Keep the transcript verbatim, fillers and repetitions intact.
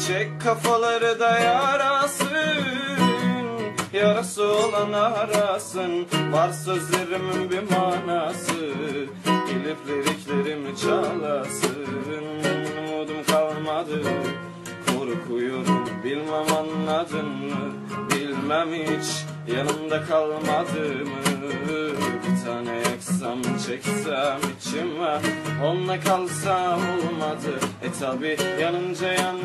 Çek kafaları da yarasın, yarası olan arasın. Var sözlerimin bir manası, gelip liriklerimi çalasın. Umudum kalmadı, korkuyorum, bilmem anladın mı? Bilmem hiç yanımda kalmadı mı? Bir tane yaksam çeksem içime, onunla kalsam olmadı. E tabi yanınca yan